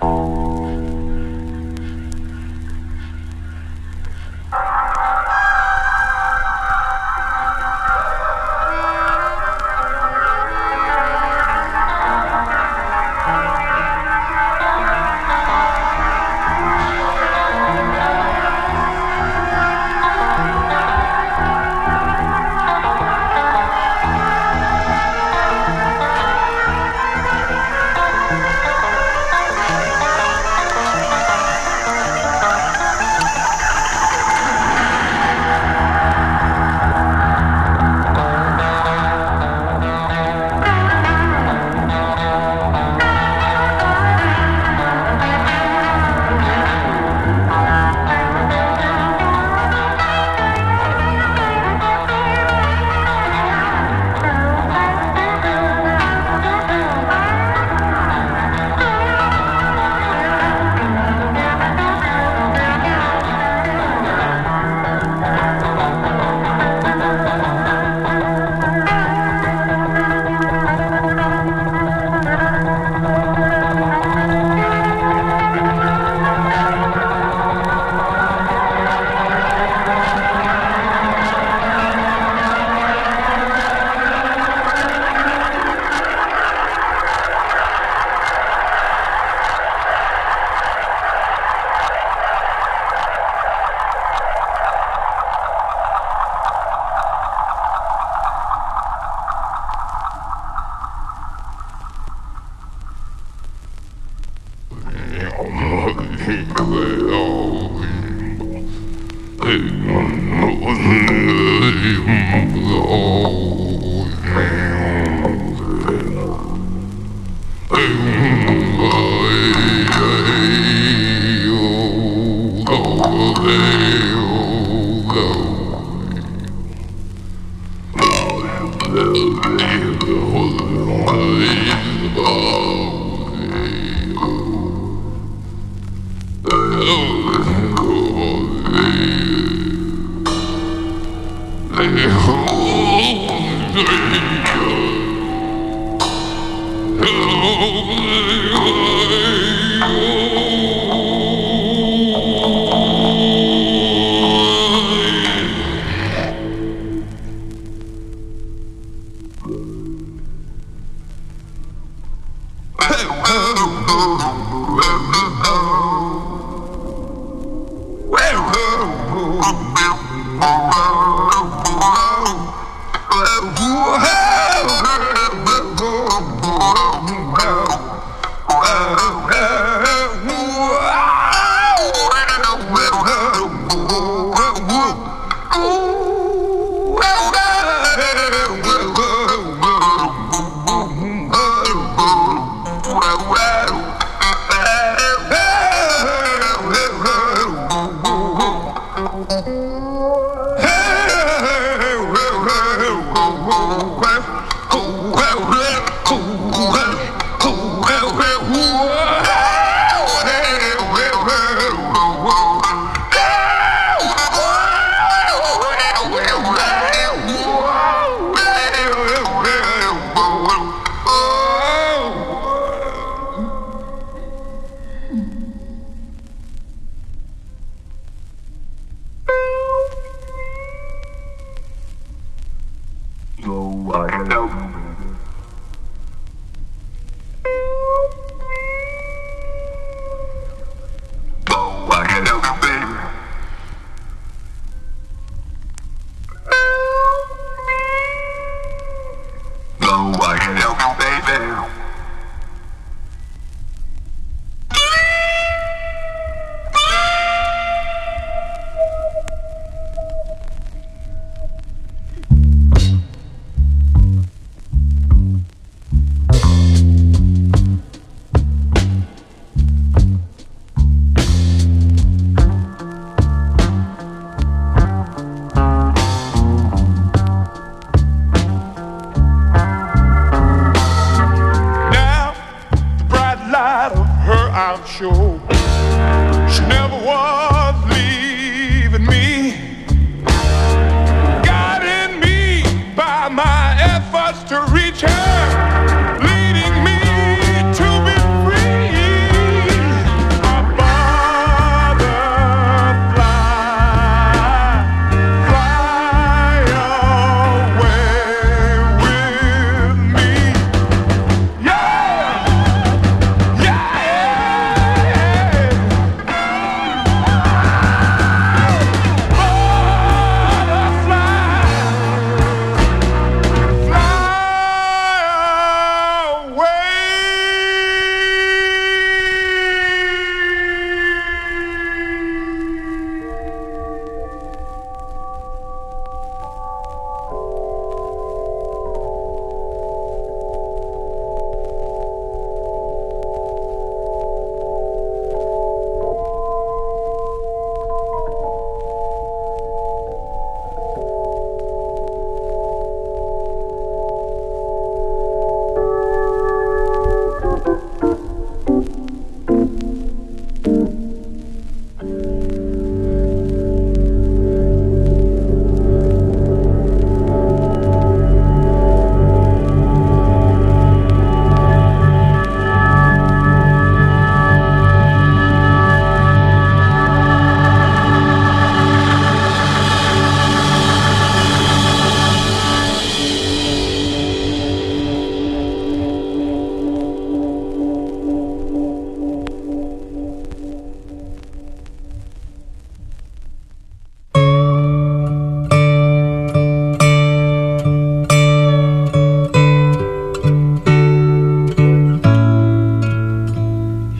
Leading me to be free.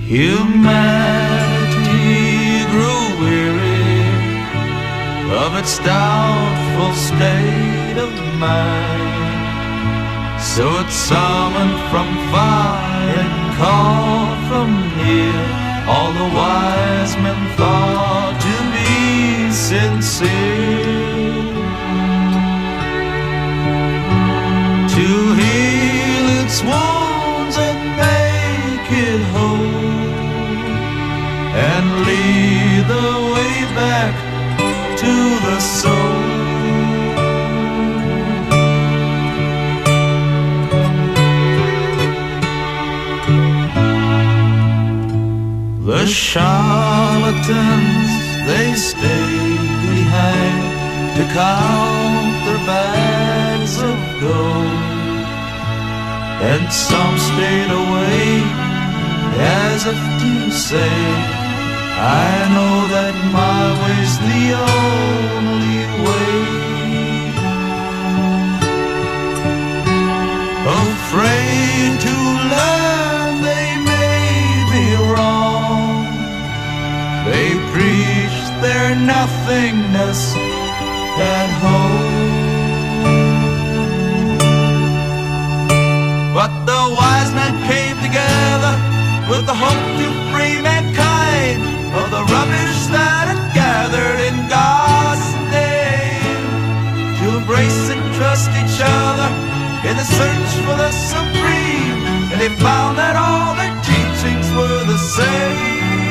Humanity grew weary of its doubtful state of mind, so it summoned from far and called from near all the wise men thought to be sincere, to heal its wounds and make it whole, and lead the way back to the soul. The charlatans, they stayed behind to count their bags of gold, and some stayed away as if to say, I know that my way's the only way. Afraid to learn they may be wrong, they preach their nothingness at home. But the wise men came together with the hope to free mankind of the rubbish that had gathered in God's name, to embrace and trust each other in the search for the supreme, and they found that all their teachings were the same.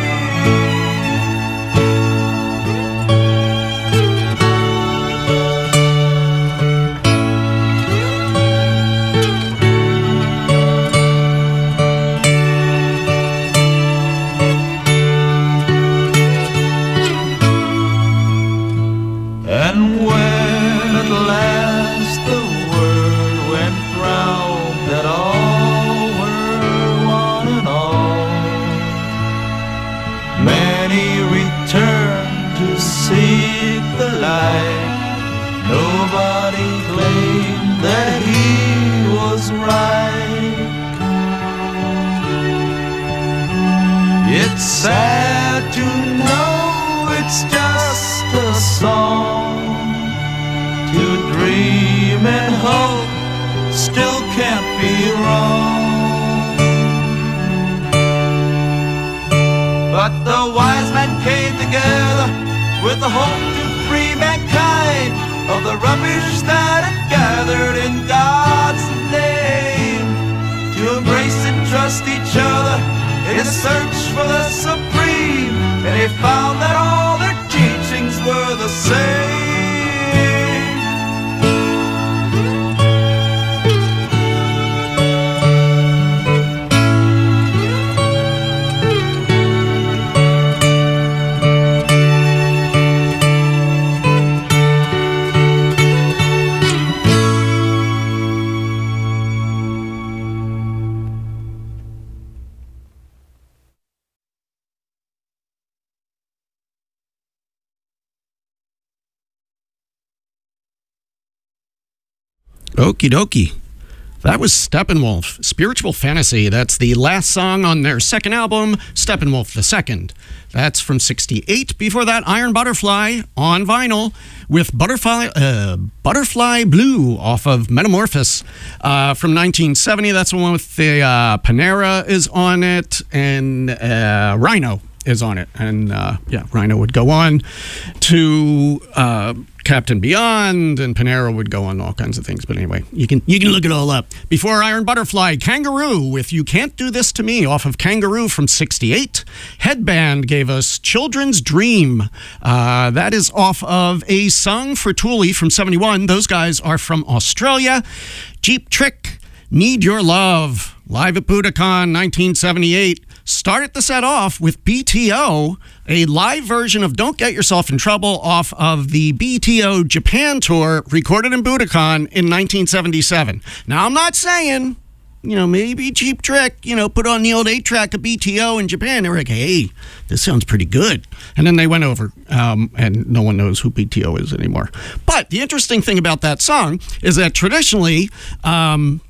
Nobody claimed that he was right. It's sad to know it's just a song. To dream and hope still can't be wrong. But the wise men came together with the hope to free mankind of the rubbish that had gathered in God's name, to embrace and trust each other in the search for the supreme, and they found that all their teachings were the same. Okie dokie. That was Steppenwolf, Spiritual Fantasy. That's the last song on their second album, Steppenwolf II. That's from '68. Before that, Iron Butterfly on vinyl with Butterfly Blue off of Metamorphosis from 1970. That's the one with the Panera is on it, and Rhino is on it. And Rhino would go on to Captain Beyond, and Panera would go on all kinds of things. But anyway, you can look it all up. Before Iron Butterfly, Kangaroo with You Can't Do This to Me off of Kangaroo from '68. Headband gave us Children's Dream. That is off of A Song for Thule from '71. Those guys are from Australia. Jeep Trick, Need Your Love, live at Budokan 1978. Started the set off with BTO, a live version of Don't Get Yourself in Trouble off of the BTO Japan tour recorded in Budokan in 1977. Now, I'm not saying, maybe Cheap Trick, put on the old 8-track of BTO in Japan. They were like, hey, this sounds pretty good. And then they went over, and no one knows who BTO is anymore. But the interesting thing about that song is that traditionally,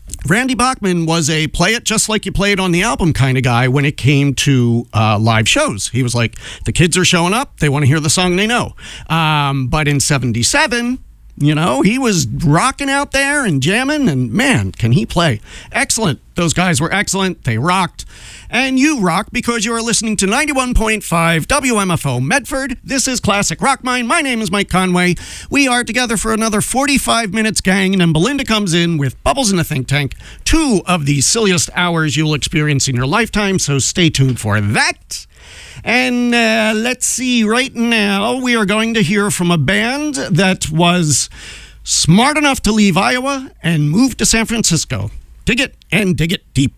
Randy Bachman was a play it just like you play it on the album kind of guy when it came to live shows. He was like, the kids are showing up, they want to hear the song they know. But in 77, you know, he was rocking out there and jamming, and man, can he play. Excellent. Those guys were excellent. They rocked. And you rock because you are listening to 91.5 WMFO Medford. This is Classic Rock Mine. My name is Mike Conway. We are together for another 45 minutes, gang, and then Belinda comes in with Bubbles in the Think Tank, 2 of the silliest hours you'll experience in your lifetime, so stay tuned for that. And let's see, right now we are going to hear from a band that was smart enough to leave Iowa and move to San Francisco. Dig it and dig it deep.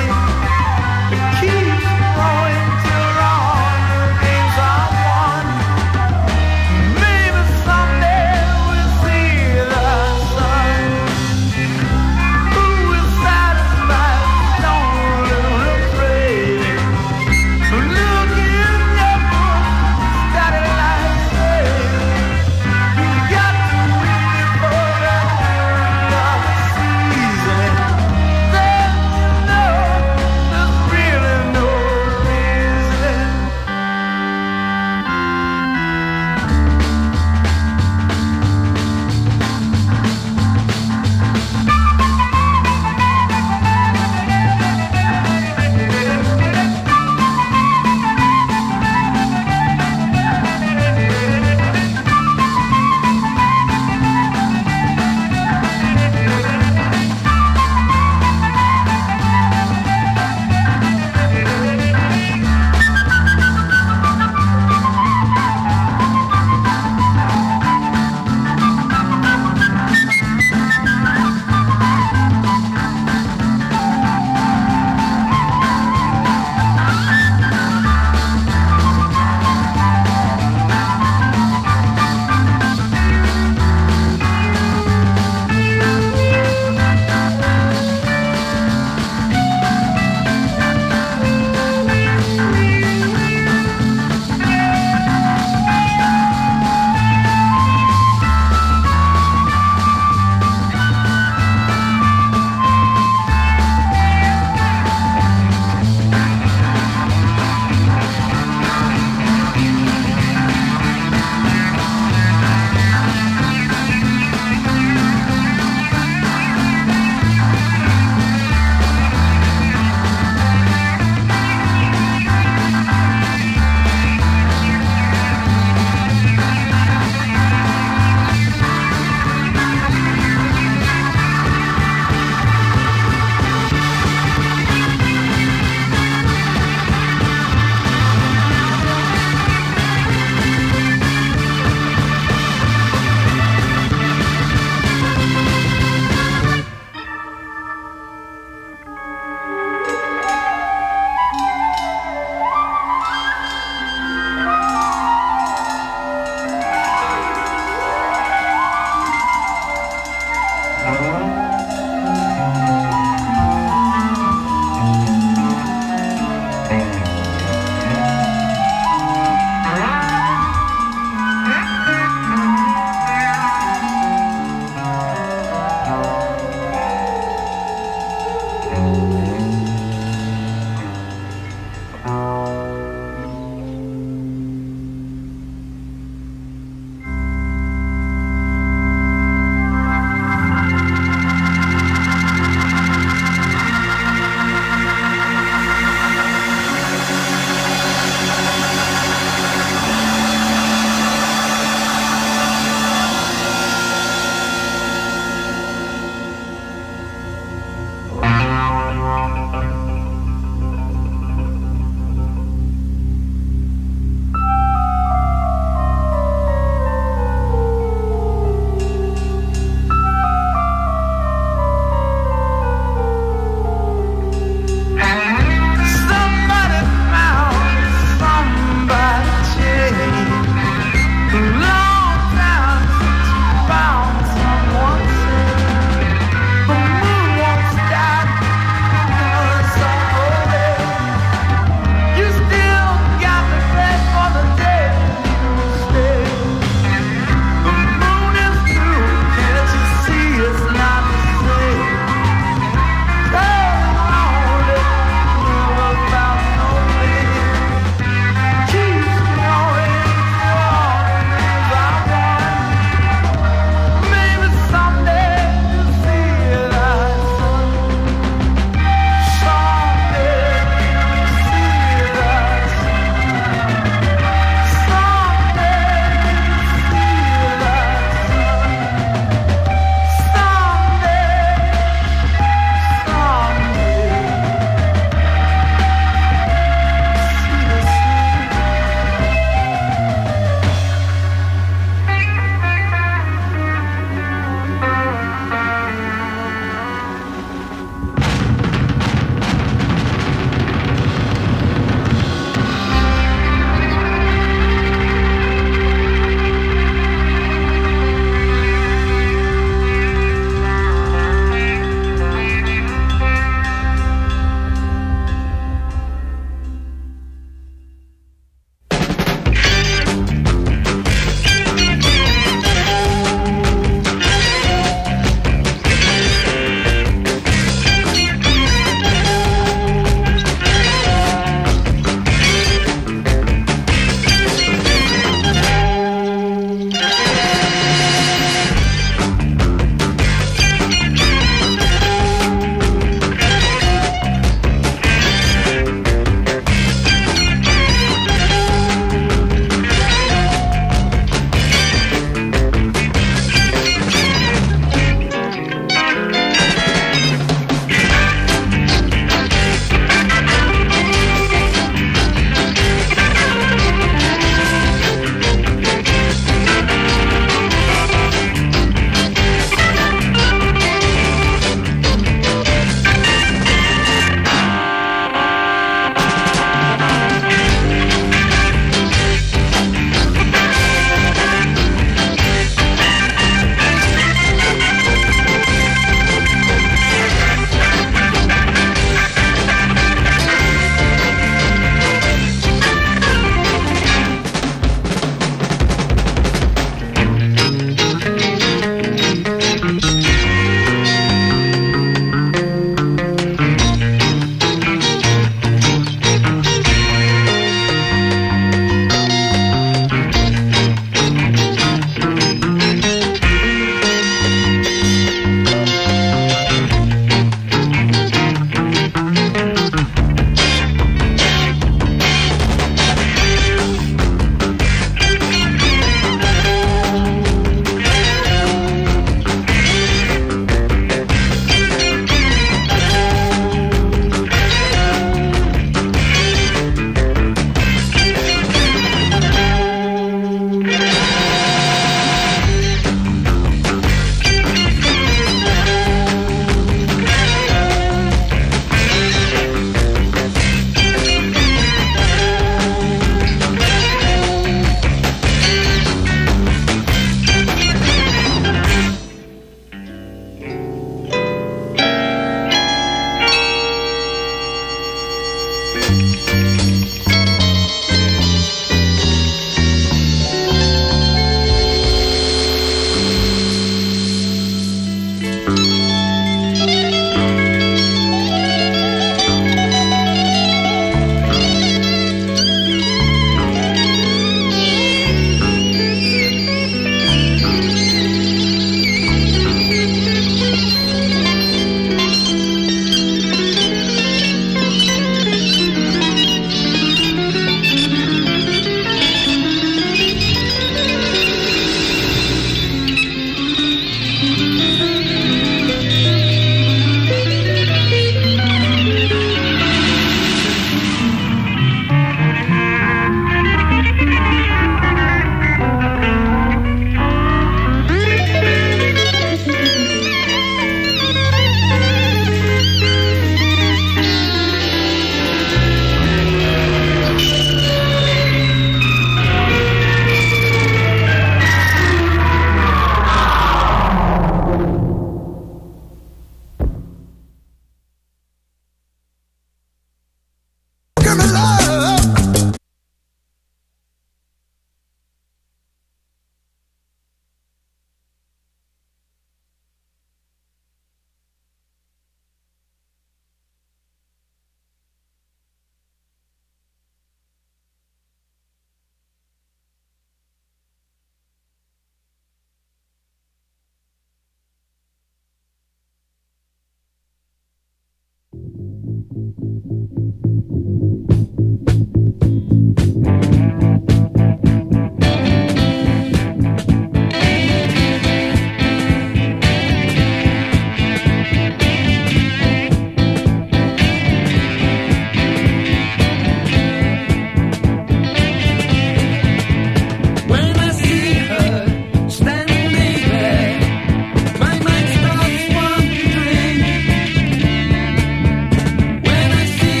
When I see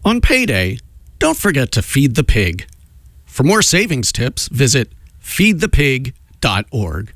On payday, don't forget to feed the pig. For more savings tips, visit feedthepig.org.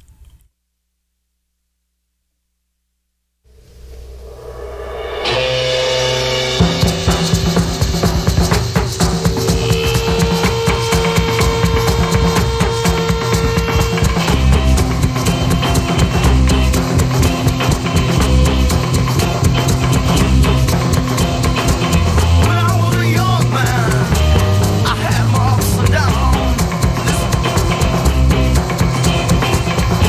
I had my ups and downs.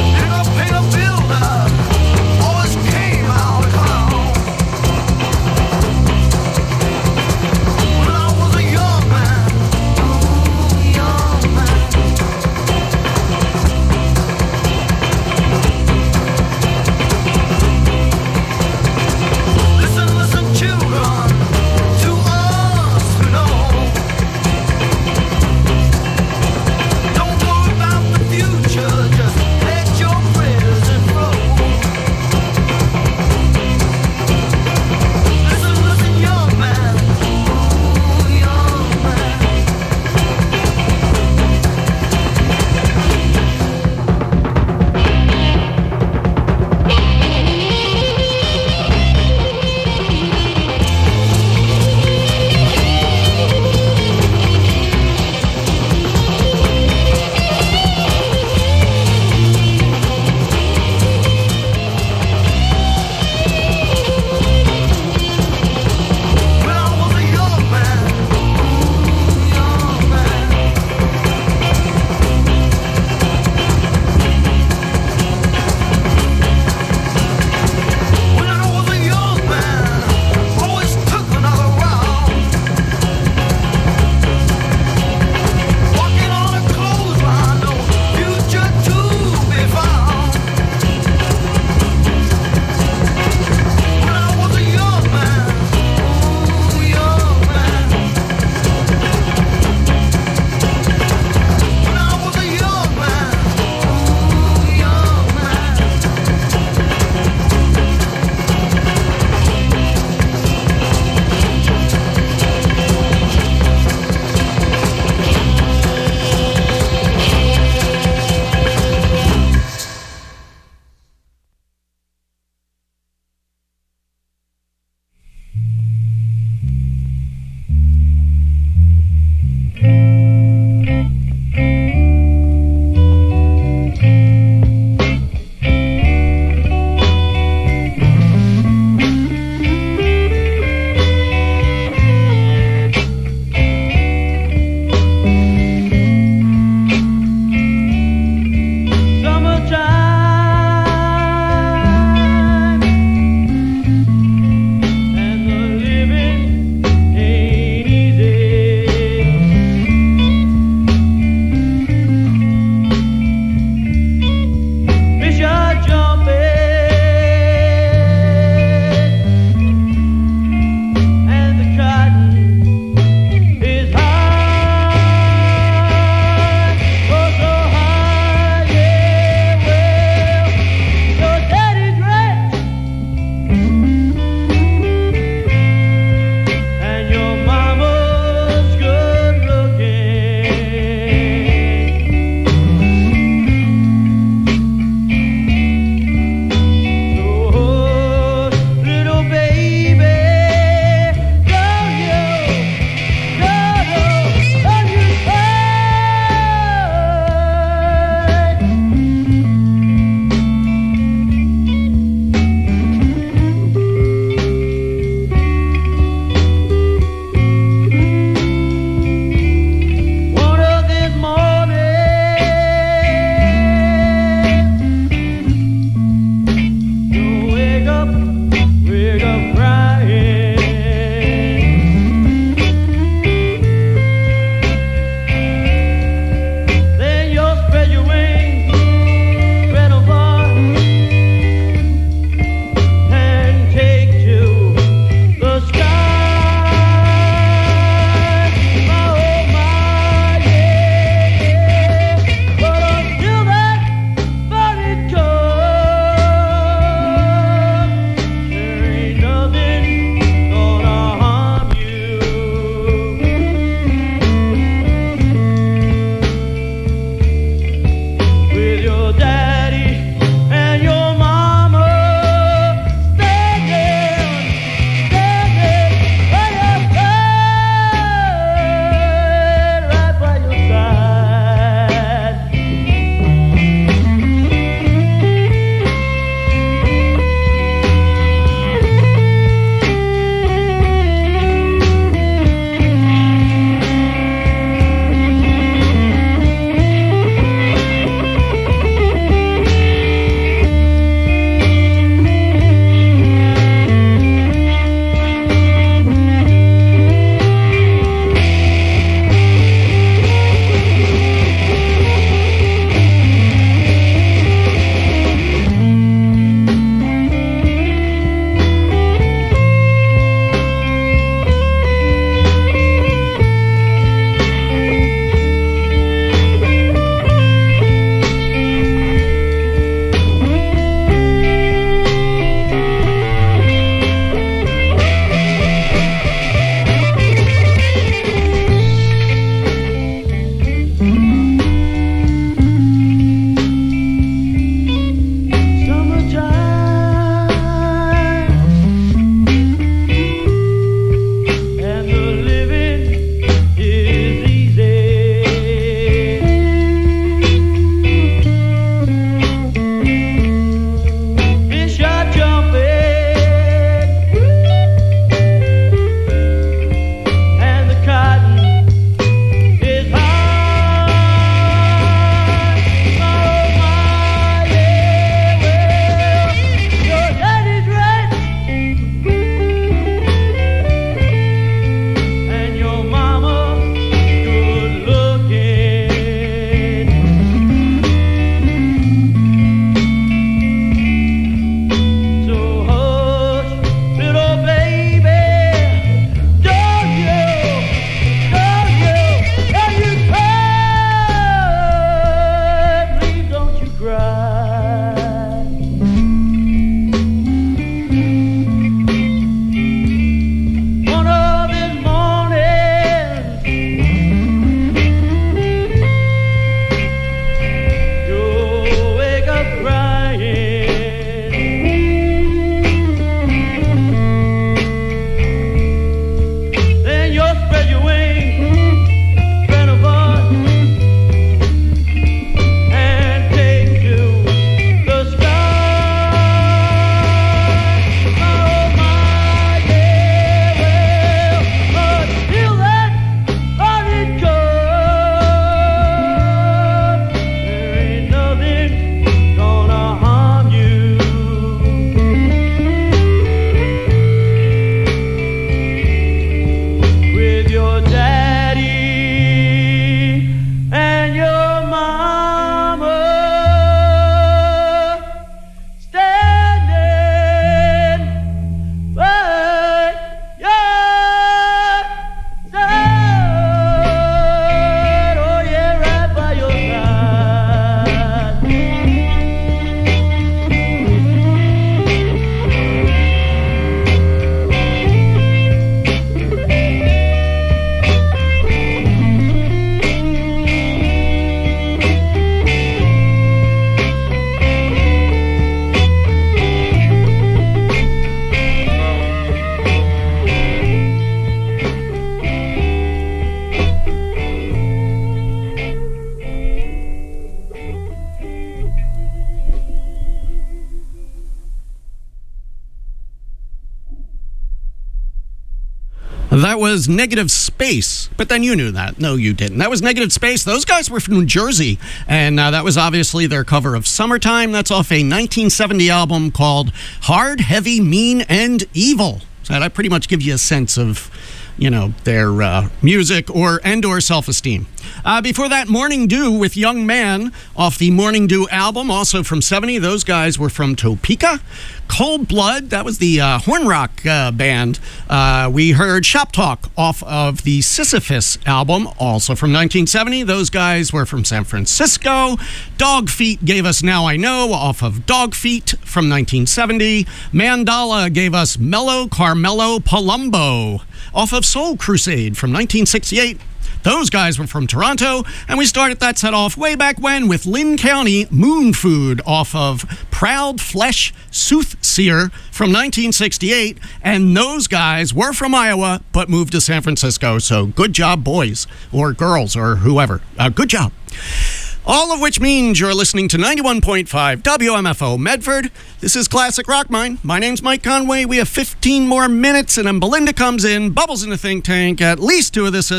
That was Negative Space, but then you knew that. No, you didn't. That was Negative Space. Those guys were from New Jersey, and that was obviously their cover of Summertime. That's off a 1970 album called Hard, Heavy, Mean, and Evil. So that pretty much gives you a sense of, you know, their music or self-esteem. Before that, Morning Dew with Young Man off the Morning Dew album, also from 70. Those guys were from Topeka. Cold Blood, that was the horn rock band. We heard Shop Talk off of the Sisyphus album, also from 1970. Those guys were from San Francisco. Dog Feet gave us Now I Know off of Dog Feet from 1970. Mandala gave us Mellow Carmelo Palumbo off of Soul Crusade from 1968. Those guys were from Toronto, and we started that set off way back when with Lynn County Moon Food off of Proud Flesh Soothseer from 1968, and those guys were from Iowa but moved to San Francisco, so good job, boys, or girls, or whoever. Good job. All of which means you're listening to 91.5 WMFO Medford. This is Classic Rock Mine. My name's Mike Conway. We have 15 more minutes, and then Belinda comes in, bubbles in the think tank, at least two of the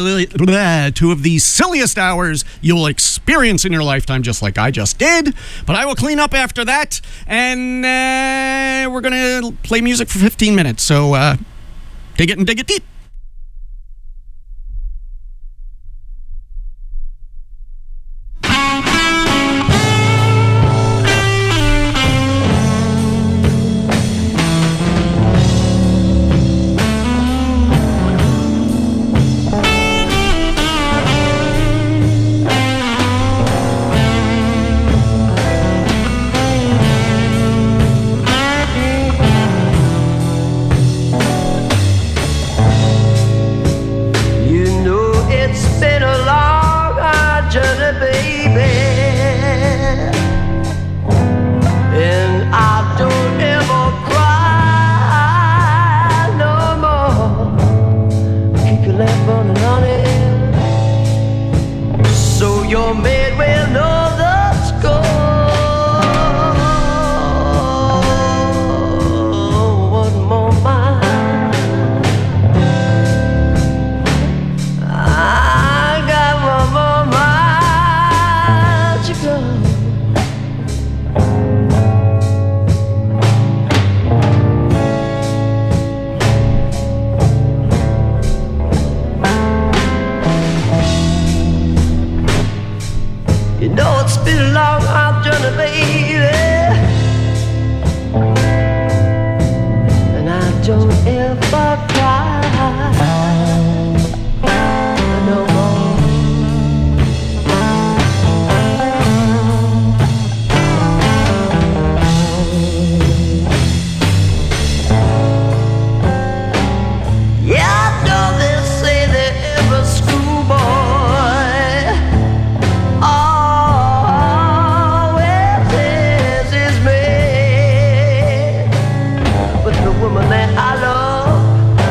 silliest hours you'll experience in your lifetime, just like I just did. But I will clean up after that, and we're going to play music for 15 minutes. So dig it and dig it deep. woman that I love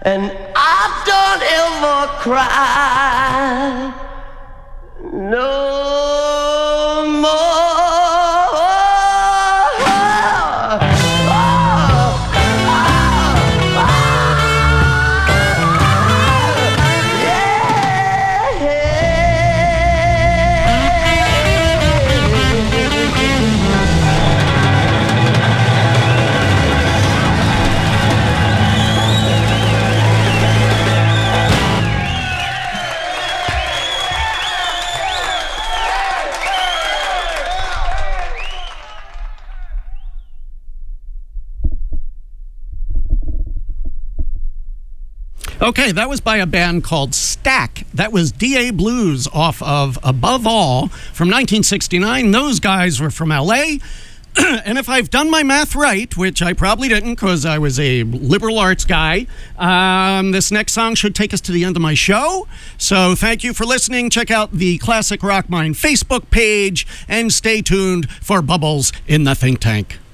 and I don't ever cry no more. Okay, that was by a band called Stack. That was D.A. Blues off of Above All from 1969. Those guys were from L.A., and if I've done my math right, which I probably didn't because I was a liberal arts guy, this next song should take us to the end of my show. So thank you for listening. Check out the Classic Rock Mind Facebook page and stay tuned for Bubbles in the Think Tank.